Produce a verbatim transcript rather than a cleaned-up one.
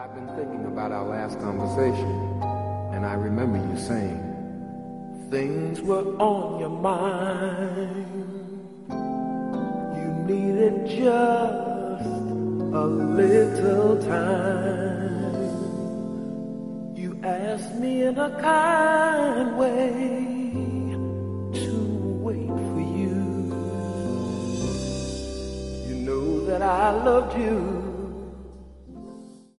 I've been thinking about our last conversation, and I remember you saying things were on your mind. You needed just a little time. You asked me in a kind way to wait for you. You know that I loved you